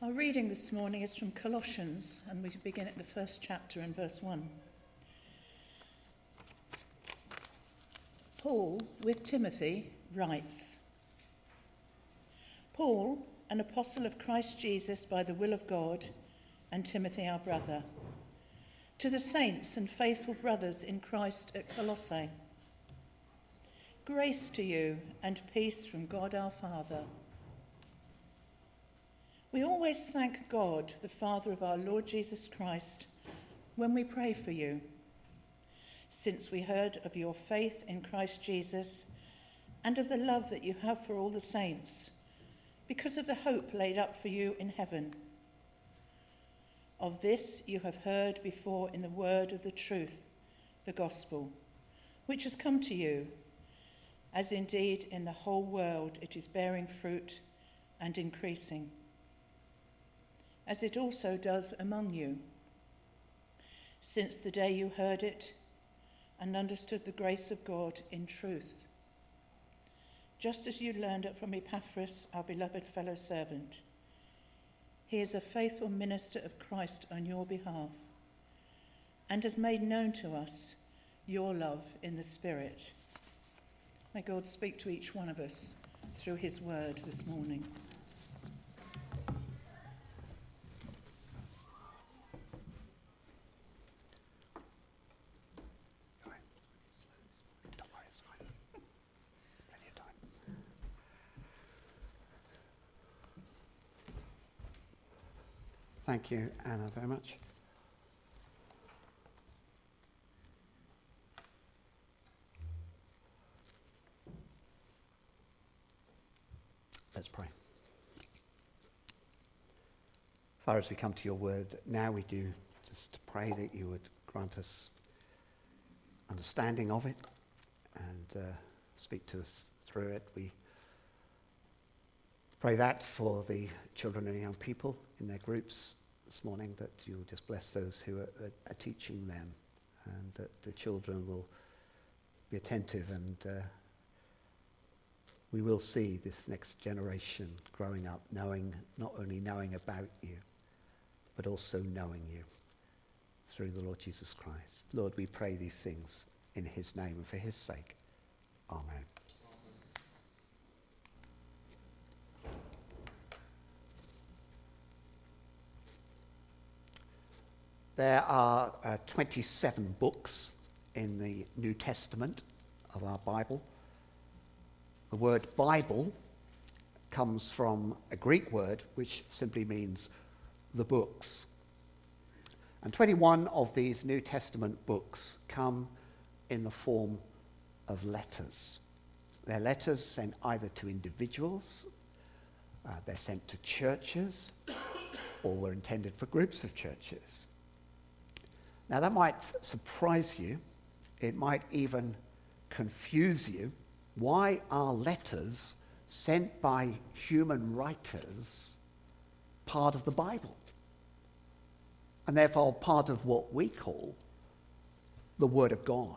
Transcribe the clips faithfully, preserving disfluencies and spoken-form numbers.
Our reading this morning is from Colossians, and we begin at the first chapter and verse one. Paul, with Timothy, writes, Paul, an apostle of Christ Jesus by the will of God, and Timothy our brother, to the saints and faithful brothers in Christ at Colossae, grace to you and peace from God our Father. We always thank God, the Father of our Lord Jesus Christ, when we pray for you, since we heard of your faith in Christ Jesus and of the love that you have for all the saints, because of the hope laid up for you in heaven. Of this you have heard before in the word of the truth, the gospel, which has come to you, as indeed in the whole world it is bearing fruit and increasing, as it also does among you, since the day you heard it and understood the grace of God in truth, just as you learned it from Epaphras, our beloved fellow servant. He is a faithful minister of Christ on your behalf, and has made known to us your love in the Spirit. May God speak to each one of us through his word this morning. Thank you, Anna, very much. Let's pray. Father, as we come to your word, now we do just pray that you would grant us understanding of it and uh, speak to us through it. We pray that for the children and young people in their groups this morning, that you'll just bless those who are, are, are teaching them, and that the children will be attentive, and uh, we will see this next generation growing up knowing, not only knowing about you, but also knowing you through the Lord Jesus Christ. Lord, we pray these things in his name and for his sake. Amen. There are uh, twenty-seven books in the New Testament of our Bible. The word Bible comes from a Greek word which simply means the books. And twenty-one of these New Testament books come in the form of letters. They're letters sent either to individuals, uh, they're sent to churches, or were intended for groups of churches. Now that might surprise you, it might even confuse you. Why are letters sent by human writers part of the Bible? And therefore part of what we call the Word of God?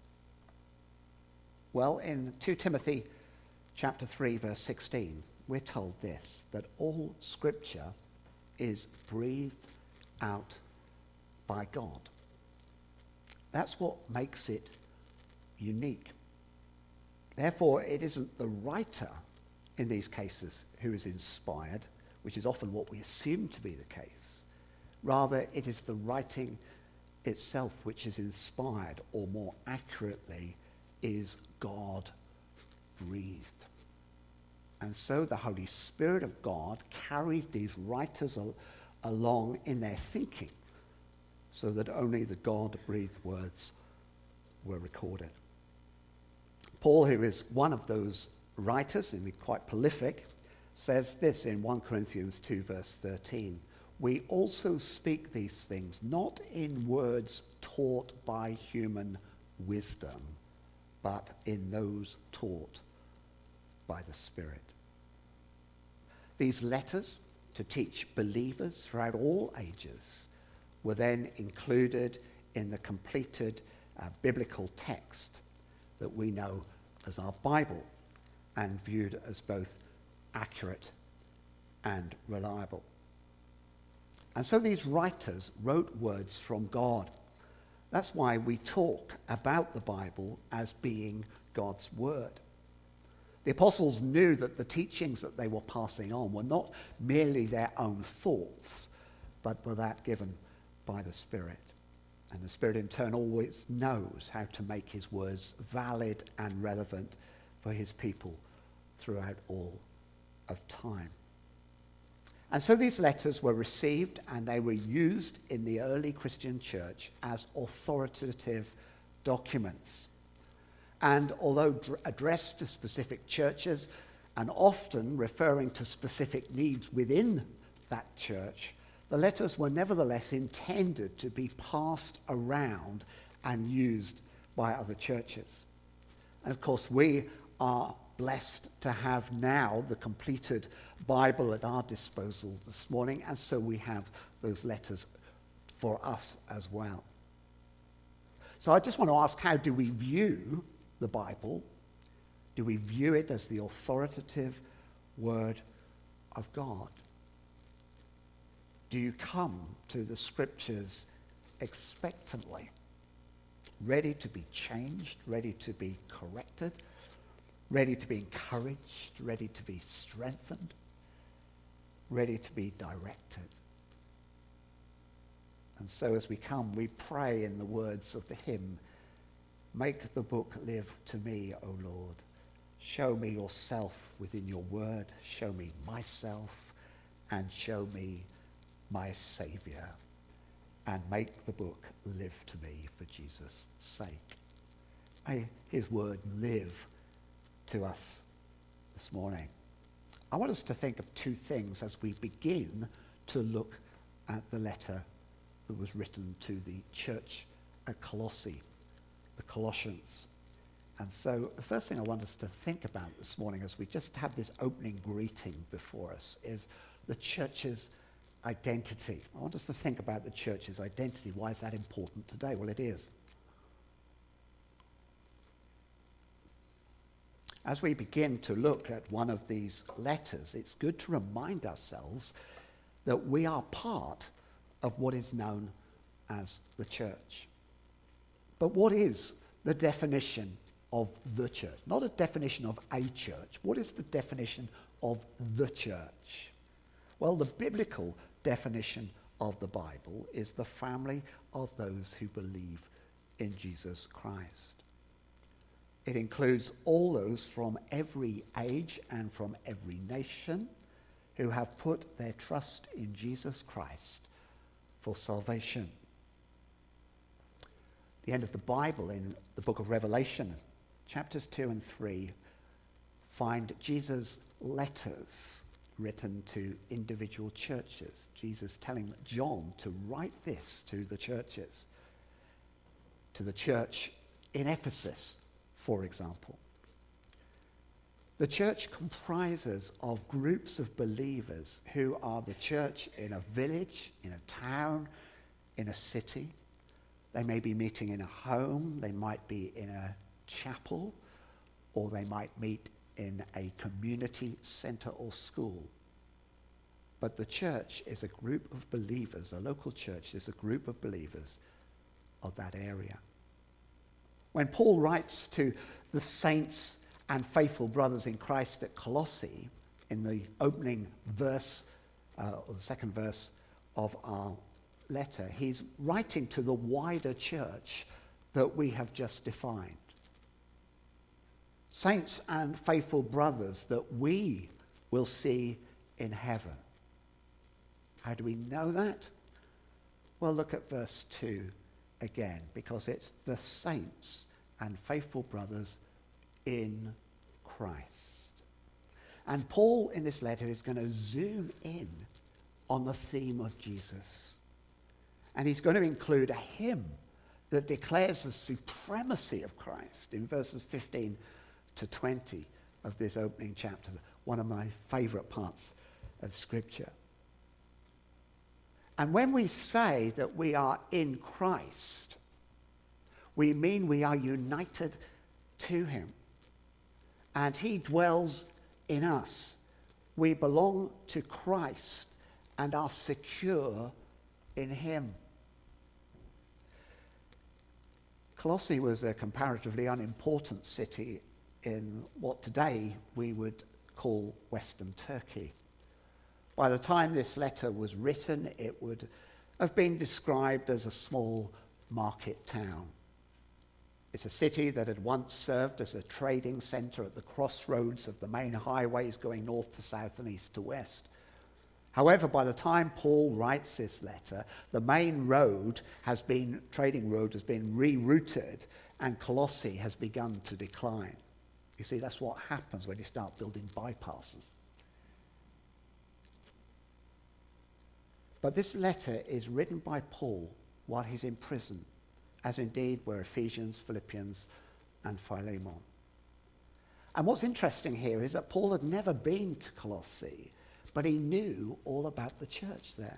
Well, in Second Timothy chapter three, verse sixteen, we're told this, that all Scripture is breathed out by God. That's what makes it unique. Therefore, it isn't the writer in these cases who is inspired, which is often what we assume to be the case. Rather, it is the writing itself which is inspired, or more accurately, is God-breathed. And so the Holy Spirit of God carried these writers al- along in their thinking, so that only the God-breathed words were recorded. Paul, who is one of those writers, and quite prolific, says this in First Corinthians two, verse thirteen. We also speak these things not in words taught by human wisdom, but in those taught by the Spirit. These letters to teach believers throughout all ages were then included in the completed uh, biblical text that we know as our Bible, and viewed as both accurate and reliable. And so these writers wrote words from God. That's why we talk about the Bible as being God's word. The apostles knew that the teachings that they were passing on were not merely their own thoughts, but were that given by the Spirit. And the Spirit in turn always knows how to make his words valid and relevant for his people throughout all of time. And so these letters were received and they were used in the early Christian church as authoritative documents. And although dr- addressed to specific churches and often referring to specific needs within that church, the letters were nevertheless intended to be passed around and used by other churches. And of course, we are blessed to have now the completed Bible at our disposal this morning, and so we have those letters for us as well. So I just want to ask, how do we view the Bible? Do we view it as the authoritative Word of God? Do you come to the Scriptures expectantly, ready to be changed, ready to be corrected, ready to be encouraged, ready to be strengthened, ready to be directed? And so as we come, we pray in the words of the hymn, "Make the book live to me, O Lord. Show me yourself within your word. Show me myself and show me my Saviour. And make the book live to me for Jesus' sake." May his word live to us this morning. I want us to think of two things as we begin to look at the letter that was written to the church at Colossae, the Colossians. And so the first thing I want us to think about this morning as we just have this opening greeting before us is the church's identity. I want us to think about the church's identity. Why is that important today? Well, it is. As we begin to look at one of these letters, it's good to remind ourselves that we are part of what is known as the church. But what is the definition of the church? Not a definition of a church. What is the definition of the church? Well, the biblical definition of the Bible is the family of those who believe in Jesus Christ. It includes all those from every age and from every nation who have put their trust in Jesus Christ for salvation. The end of the Bible in the book of Revelation, chapters two and three, find Jesus' letters written to individual churches. Jesus telling John to write this to the churches. To the church in Ephesus, for example. The church comprises of groups of believers who are the church in a village, in a town, in a city. They may be meeting in a home, they might be in a chapel, or they might meet in a community center or school. But the church is a group of believers, a local church is a group of believers of that area. When Paul writes to the saints and faithful brothers in Christ at Colossae, in the opening verse, uh, or the second verse of our letter, he's writing to the wider church that we have just defined. Saints and faithful brothers that we will see in heaven. How do we know that? Well, look at verse two again, because it's the saints and faithful brothers in Christ. And Paul in this letter is going to zoom in on the theme of Jesus. And he's going to include a hymn that declares the supremacy of Christ in verses fifteen to twenty of this opening chapter, one of my favorite parts of Scripture. And when we say that we are in Christ, we mean we are united to him. And he dwells in us. We belong to Christ and are secure in him. Colossae was a comparatively unimportant city in what today we would call Western Turkey. By the time this letter was written, it would have been described as a small market town. It's a city that had once served as a trading centre at the crossroads of the main highways going north to south and east to west. However, by the time Paul writes this letter, the main road has been, trading road has been rerouted, and Colossae has begun to decline. You see, that's what happens when you start building bypasses. But this letter is written by Paul while he's in prison, as indeed were Ephesians, Philippians, and Philemon. And what's interesting here is that Paul had never been to Colossae, but he knew all about the church there.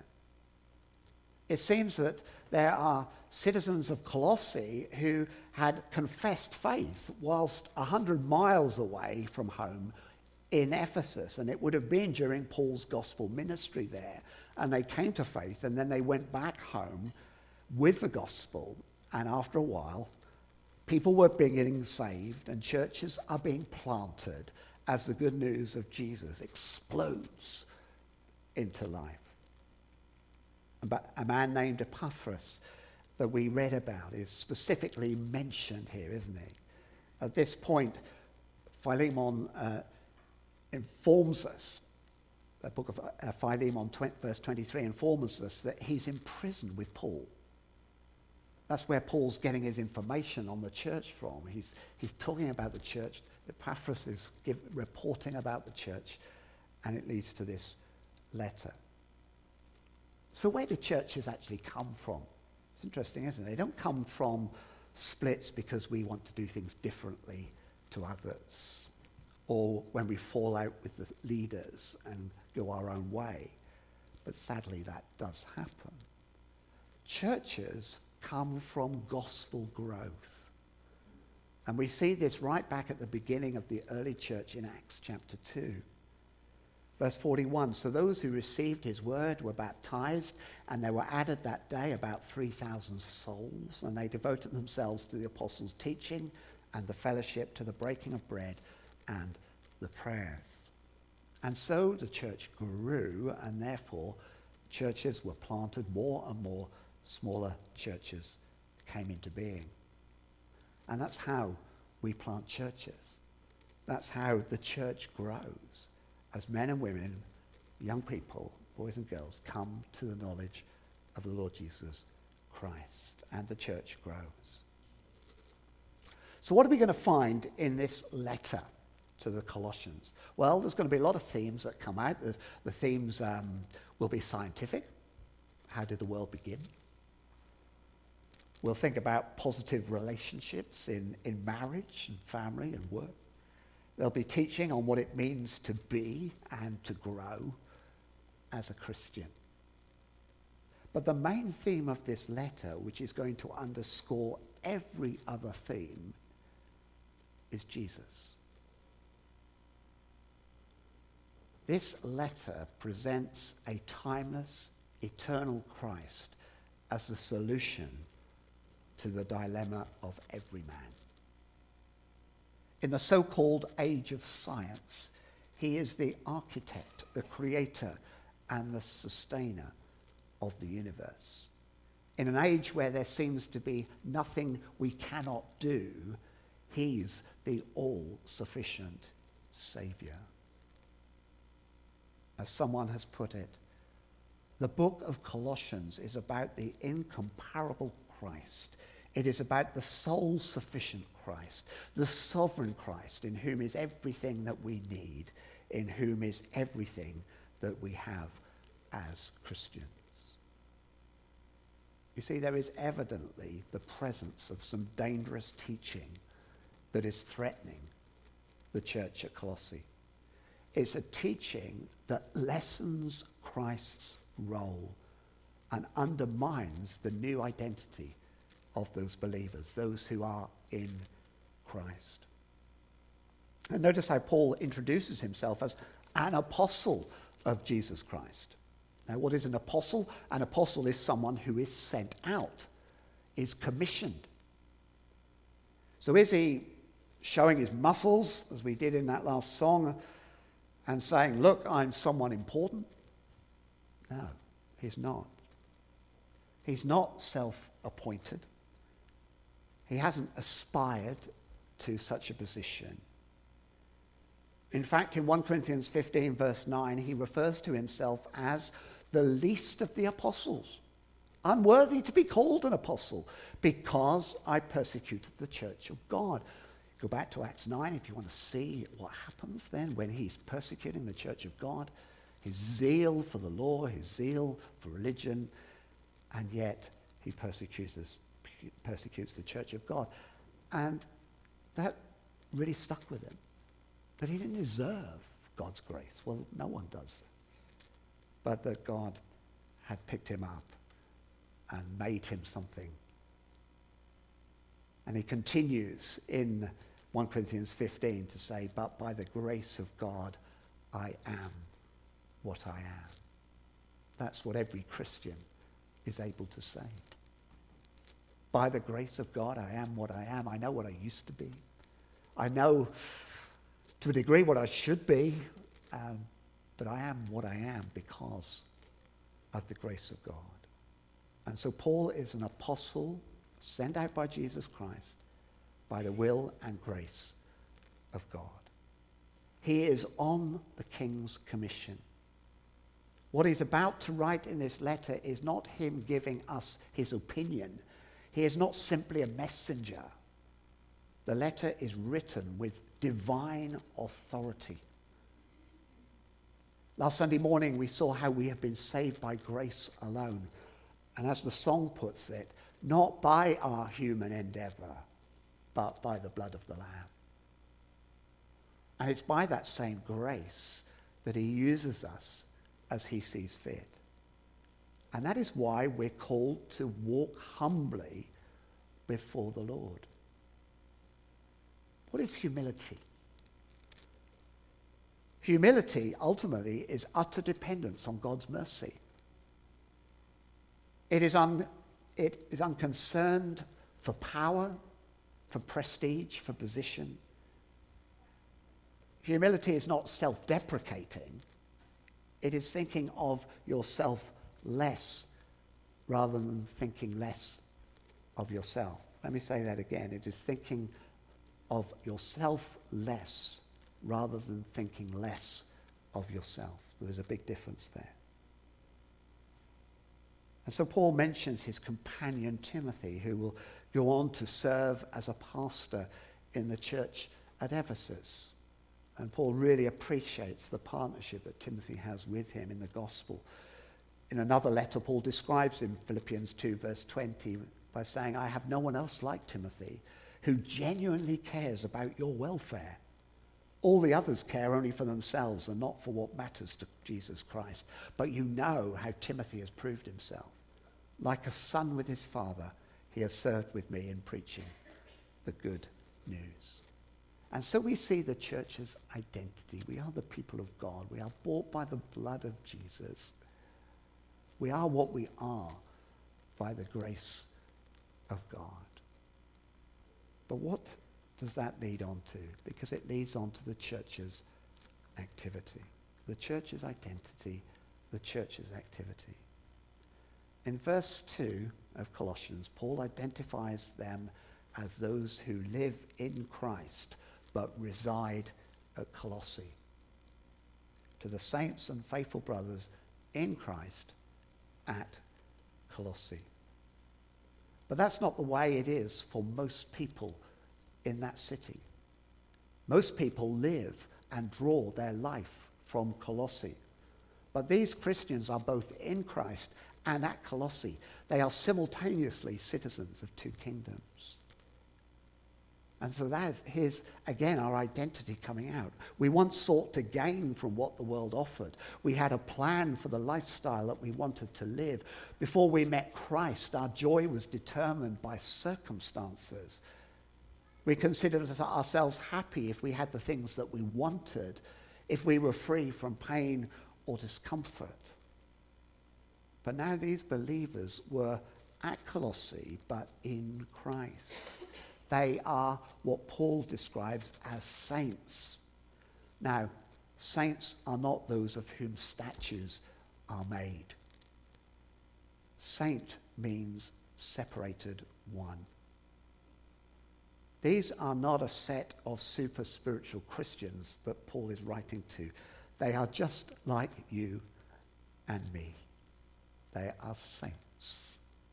It seems that there are citizens of Colossae who had confessed faith whilst a hundred miles away from home in Ephesus, and it would have been during Paul's gospel ministry there. And they came to faith, and then they went back home with the gospel, and after a while, people were being saved, and churches are being planted as the good news of Jesus explodes into life. But a man named Epaphras that we read about is specifically mentioned here, isn't he? At this point, Philemon uh, informs us, the book of uh, Philemon, twenty, verse twenty-three, informs us that he's in prison with Paul. That's where Paul's getting his information on the church from. He's, he's talking about the church. Epaphras is give, reporting about the church, and it leads to this letter. So where do churches actually come from? It's interesting, isn't it? They don't come from splits because we want to do things differently to others, or when we fall out with the leaders and go our own way. But sadly, that does happen. Churches come from gospel growth. And we see this right back at the beginning of the early church in Acts chapter two. Verse forty-one, so those who received his word were baptized, and there were added that day about three thousand souls, and they devoted themselves to the apostles' teaching and the fellowship, to the breaking of bread and the prayers. And so the church grew, and therefore churches were planted, more and more smaller churches came into being. And that's how we plant churches. That's how the church grows, as men and women, young people, boys and girls, come to the knowledge of the Lord Jesus Christ, and the church grows. So what are we going to find in this letter to the Colossians? Well, there's going to be a lot of themes that come out. The, the themes um, will be scientific. How did the world begin? We'll think about positive relationships in, in marriage and family and work. There'll be teaching on what it means to be and to grow as a Christian. But the main theme of this letter, which is going to underscore every other theme, is Jesus. This letter presents a timeless, eternal Christ as the solution to the dilemma of every man. In the so-called age of science, he is the architect, the creator, and the sustainer of the universe. In an age where there seems to be nothing we cannot do, he's the all-sufficient Savior. As someone has put it, the book of Colossians is about the incomparable Christ. It is about the sole-sufficient Christ, the sovereign Christ, in whom is everything that we need, in whom is everything that we have as Christians. You see, there is evidently the presence of some dangerous teaching that is threatening the church at Colossae. It's a teaching that lessens Christ's role and undermines the new identity of those believers, those who are in Christ. And notice how Paul introduces himself as an apostle of Jesus Christ. Now, what is an apostle? An apostle is someone who is sent out, is commissioned. So is he showing his muscles, as we did in that last song, and saying, look, I'm someone important? No, he's not. He's not self-appointed. He hasn't aspired to such a position. In fact, in First Corinthians fifteen, verse nine, he refers to himself as the least of the apostles, unworthy to be called an apostle, because I persecuted the church of God. Go back to Acts nine if you want to see what happens then when he's persecuting the church of God, his zeal for the law, his zeal for religion, and yet he persecutes, persecutes the church of God. And that really stuck with him. But he didn't deserve God's grace. Well, no one does. But that God had picked him up and made him something. And he continues in First Corinthians fifteen to say, but by the grace of God, I am what I am. That's what every Christian is able to say. By the grace of God, I am what I am. I know what I used to be. I know to a degree what I should be, um, but I am what I am because of the grace of God. And so Paul is an apostle sent out by Jesus Christ by the will and grace of God. He is on the King's commission. What he's about to write in this letter is not him giving us his opinion. He is not simply a messenger. The letter is written with divine authority. Last Sunday morning we saw how we have been saved by grace alone. And as the song puts it, not by our human endeavor, but by the blood of the Lamb. And it's by that same grace that he uses us as he sees fit. And that is why we're called to walk humbly before the Lord. What is humility? Humility ultimately is utter dependence on God's mercy. It is, un, it is unconcerned for power, for prestige, for position. Humility is not self-deprecating. It is thinking of yourself less rather than thinking less of yourself. Let me say that again. It is thinking of yourself less rather than thinking less of yourself. There is a big difference there. And so Paul mentions his companion Timothy, who will go on to serve as a pastor in the church at Ephesus. And Paul really appreciates the partnership that Timothy has with him in the gospel. In another letter, Paul describes in Philippians two, verse twenty, by saying, I have no one else like Timothy who genuinely cares about your welfare. All the others care only for themselves and not for what matters to Jesus Christ. But you know how Timothy has proved himself. Like a son with his father, he has served with me in preaching the good news. And so we see the church's identity. We are the people of God. We are bought by the blood of Jesus. We are what we are by the grace of God. But what does that lead on to? Because it leads on to the church's activity. The church's identity, the church's activity. In verse two of Colossians, Paul identifies them as those who live in Christ but reside at Colossae. To the saints and faithful brothers in Christ at Colossae. But that's not the way it is for most people in that city. Most people live and draw their life from Colossae. But these Christians are both in Christ and at Colossae. They are simultaneously citizens of two kingdoms. And so that is, again, our identity coming out. We once sought to gain from what the world offered. We had a plan for the lifestyle that we wanted to live. Before we met Christ, our joy was determined by circumstances. We considered ourselves happy if we had the things that we wanted, if we were free from pain or discomfort. But now these believers were at Colossae, but in Christ. They are what Paul describes as saints. Now, saints are not those of whom statues are made. Saint means separated one. These are not a set of super spiritual Christians that Paul is writing to. They are just like you and me. They are saints.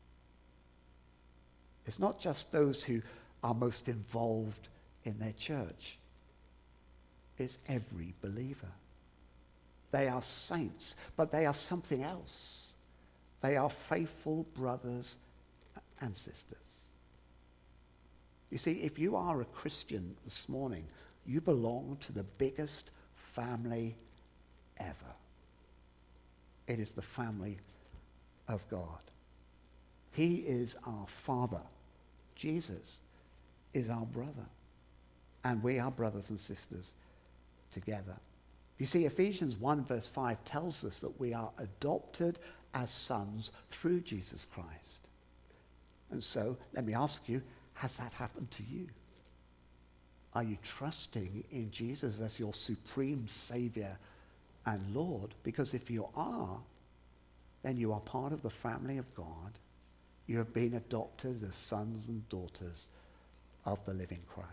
It's not just those who are most involved in their church. It's every believer. They are saints, but they are something else. They are faithful brothers and sisters. You see, if you are a Christian this morning, you belong to the biggest family ever. It is the family of God. He is our Father. Jesus is our brother. And we are brothers and sisters together. You see, Ephesians one verse five tells us that we are adopted as sons through Jesus Christ. And so, let me ask you, has that happened to you? Are you trusting in Jesus as your supreme Savior and Lord? Because if you are, then you are part of the family of God. You have been adopted as sons and daughters of the living Christ.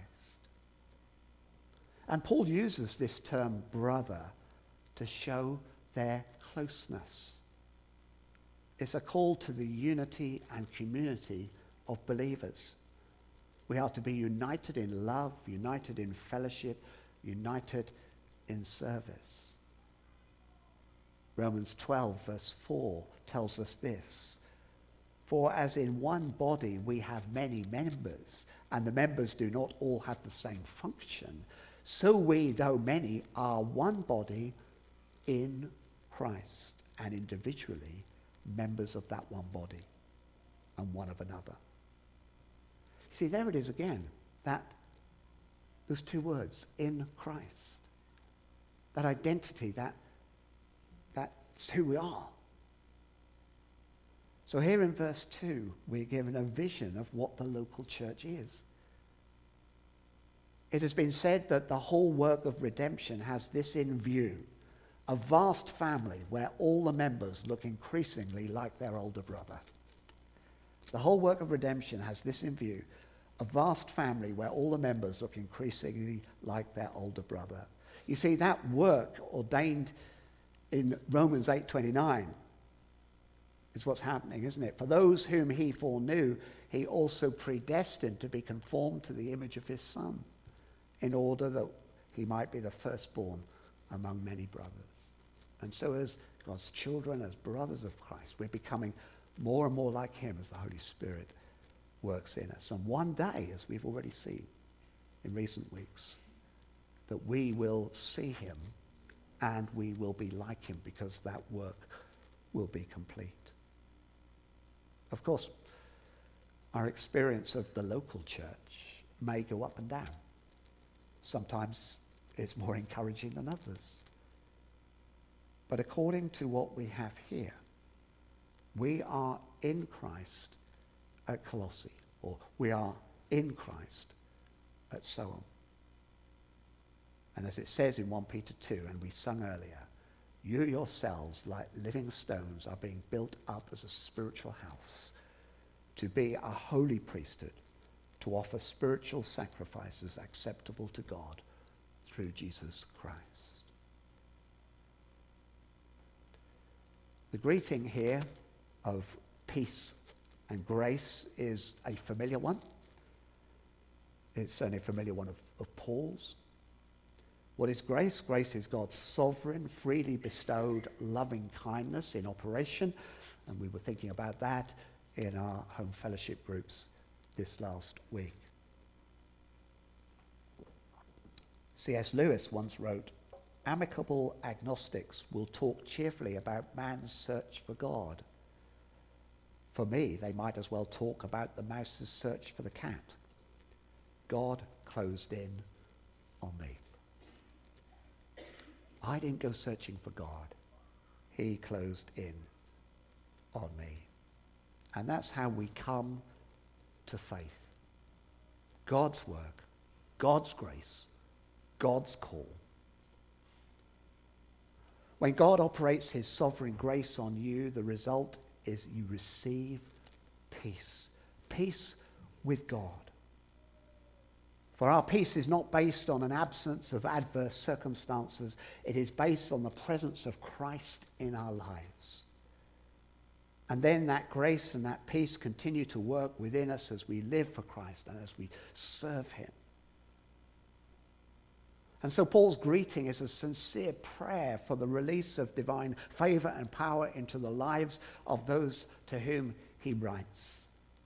And Paul uses this term brother to show their closeness. It's a call to the unity and community of believers. We are to be united in love, united in fellowship, united in service. Romans twelve verse four tells us this. For as in one body we have many members, and the members do not all have the same function, so we, though many, are one body in Christ, and individually members of that one body and one of another. You see, there it is again, that those two words, in Christ. That identity, that that's who we are. So here in verse two, we're given a vision of what the local church is. It has been said that the whole work of redemption has this in view: a vast family where all the members look increasingly like their older brother. The whole work of redemption has this in view: a vast family where all the members look increasingly like their older brother. You see, that work ordained in Romans eight twenty-nine is what's happening, isn't it? For those whom he foreknew, he also predestined to be conformed to the image of his Son, in order that he might be the firstborn among many brothers. And so as God's children, as brothers of Christ, we're becoming more and more like him as the Holy Spirit works in us. And one day, as we've already seen in recent weeks, that we will see him and we will be like him, because that work will be complete. Of course, our experience of the local church may go up and down. Sometimes it's more encouraging than others. But according to what we have here, we are in Christ at Colossae, or we are in Christ at Soham. And as it says in First Peter two, and we sung earlier, you yourselves, like living stones, are being built up as a spiritual house to be a holy priesthood, to offer spiritual sacrifices acceptable to God through Jesus Christ. The greeting here of peace and grace is a familiar one. It's certainly a familiar one of, of Paul's. What is grace? Grace is God's sovereign, freely bestowed loving kindness in operation. And we were thinking about that in our home fellowship groups this last week. C S Lewis once wrote, amicable agnostics will talk cheerfully about man's search for God. For me, they might as well talk about the mouse's search for the cat. God closed in on me. I didn't go searching for God. He closed in on me. And that's how we come to faith. God's work, God's grace, God's call. When God operates his sovereign grace on you, the result is you receive peace. Peace with God. For our peace is not based on an absence of adverse circumstances. It is based on the presence of Christ in our lives. And then that grace and that peace continue to work within us as we live for Christ and as we serve him. And so Paul's greeting is a sincere prayer for the release of divine favor and power into the lives of those to whom he writes.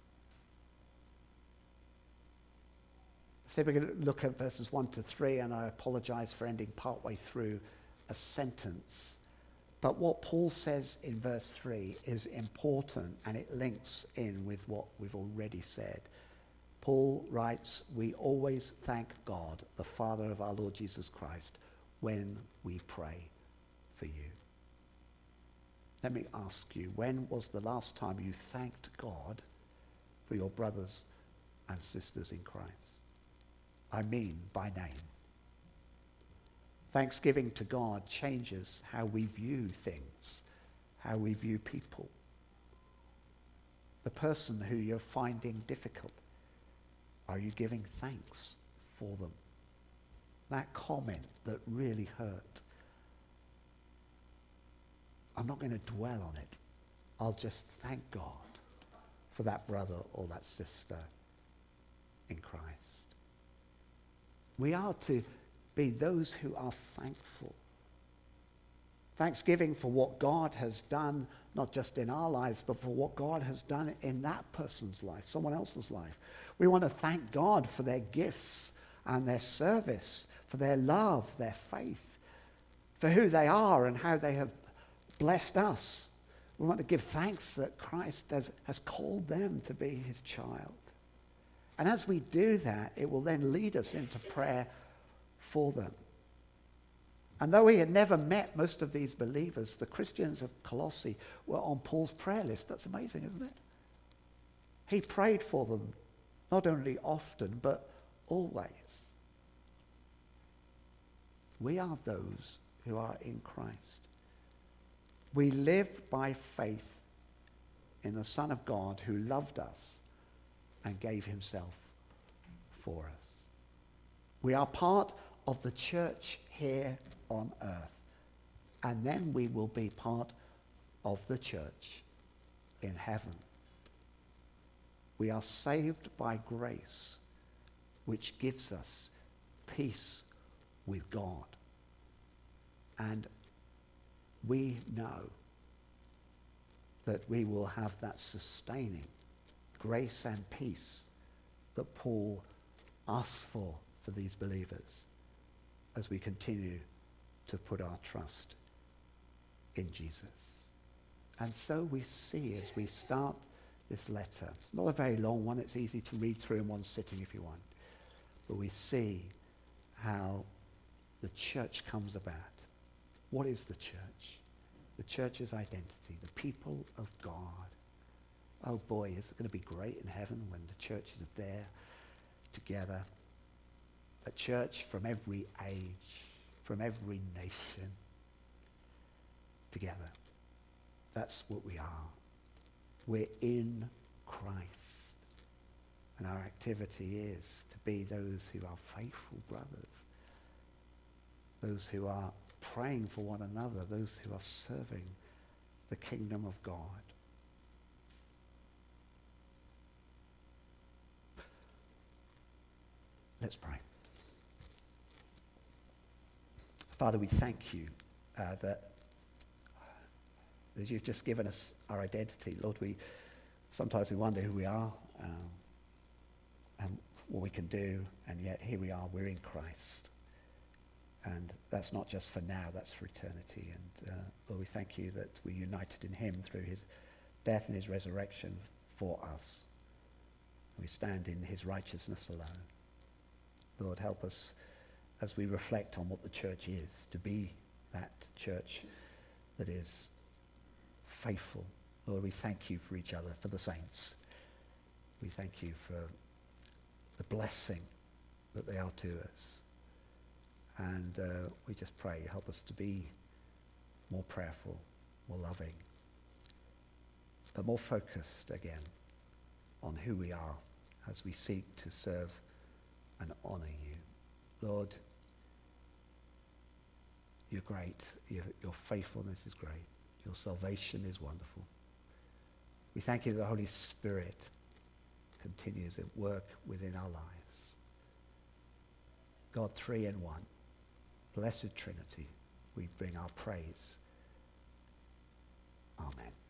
So we're going to look at verses one to three, and I apologize for ending partway through a sentence. But what Paul says in verse three is important, and it links in with what we've already said. Paul writes, we always thank God, the Father of our Lord Jesus Christ, when we pray for you. Let me ask you, when was the last time you thanked God for your brothers and sisters in Christ? I mean by name. Thanksgiving to God changes how we view things, how we view people. The person who you're finding difficult, are you giving thanks for them? That comment that really hurt, I'm not going to dwell on it. I'll just thank God for that brother or that sister in Christ. We are to be those who are thankful. Thanksgiving for what God has done, not just in our lives, but for what God has done in that person's life, someone else's life. We want to thank God for their gifts and their service, for their love, their faith, for who they are and how they have blessed us. We want to give thanks that Christ has, has called them to be his child. And as we do that, it will then lead us into prayer for them. And though he had never met most of these believers, the Christians of Colossae were on Paul's prayer list. That's amazing, isn't it? He prayed for them, not only often, but always. We are those who are in Christ. We live by faith in the Son of God who loved us and gave himself for us. We are part of the church here on earth, and then we will be part of the church in heaven. We are saved by grace, which gives us peace with God. And we know that we will have that sustaining grace and peace that Paul asks for for these believers as we continue to put our trust in Jesus. And so we see as we start this letter, it's not a very long one, it's easy to read through in one sitting if you want, but we see how the church comes about. What is the church? The church's identity, the people of God. Oh boy, is it going to be great in heaven when the churches are there together. A church from every age, from every nation, together. That's what we are. We're in Christ. And our activity is to be those who are faithful brothers, those who are praying for one another, those who are serving the kingdom of God. Let's pray. Father, we thank you uh, that, that you've just given us our identity. Lord, we sometimes we wonder who we are um, and what we can do, and yet here we are, we're in Christ. And that's not just for now, that's for eternity. And uh, Lord, we thank you that we're united in him through his death and his resurrection for us. We stand in his righteousness alone. Lord, help us as we reflect on what the church is, to be that church that is faithful, Lord, we thank you for each other, for the saints. We thank you for the blessing that they are to us. And uh, we just pray, help us to be more prayerful, more loving, but more focused again on who we are as we seek to serve and honor you. Lord, you're great. Your, your faithfulness is great. Your salvation is wonderful. We thank you that the Holy Spirit continues at work within our lives. God, three in one. Blessed Trinity, we bring our praise. Amen.